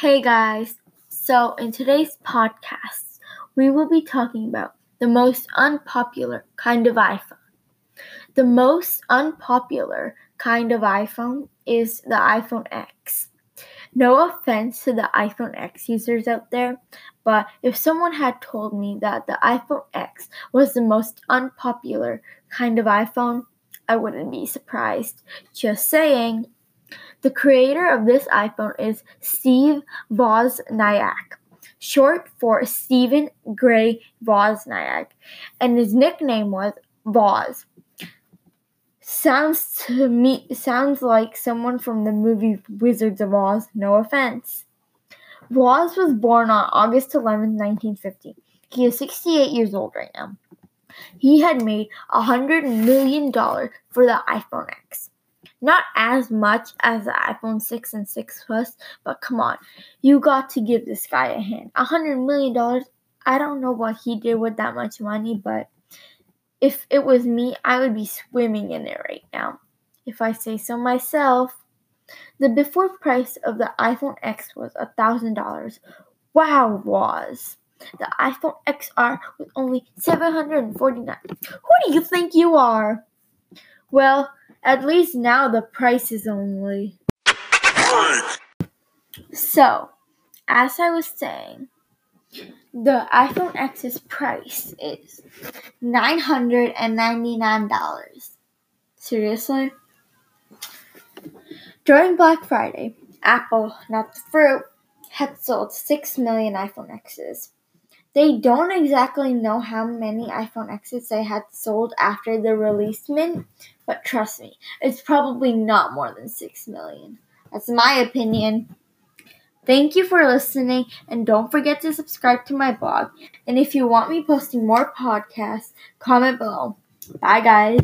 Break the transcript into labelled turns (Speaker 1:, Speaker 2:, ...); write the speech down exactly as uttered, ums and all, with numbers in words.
Speaker 1: Hey guys, so in today's podcast, we will be talking about the most unpopular kind of iPhone. The most unpopular kind of iPhone is the iPhone X. No offense to the iPhone X users out there, but if someone had told me that the iPhone X was the most unpopular kind of iPhone, I wouldn't be surprised. Just saying. The creator of this iPhone is Steve Wozniak, short for Stephen Gray Wozniak, and his nickname was Woz. Sounds to me sounds like someone from the movie Wizards of Oz, no offense. Woz was born on August eleventh, nineteen fifty. He is sixty-eight years old right now. He had made one hundred million dollars for the iPhone X. Not as much as the iPhone six and six Plus, but come on, you got to give this guy a hand. one hundred million dollars, I don't know what he did with that much money, but if it was me, I would be swimming in it right now, if I say so myself. The before price of the iPhone X was one thousand dollars. Wow, Woz. The iPhone X R was only seven hundred forty-nine dollars. Who do you think you are? Well, at least now the price is only. So, as I was saying, the iPhone X's price is nine hundred ninety-nine dollars. Seriously? During Black Friday, Apple, not the fruit, had sold six million iPhone X's. They don't exactly know how many iPhone X's they had sold after the release mint, but trust me, it's probably not more than six million. That's my opinion. Thank you for listening, and don't forget to subscribe to my blog. And if you want me posting more podcasts, comment below. Bye, guys.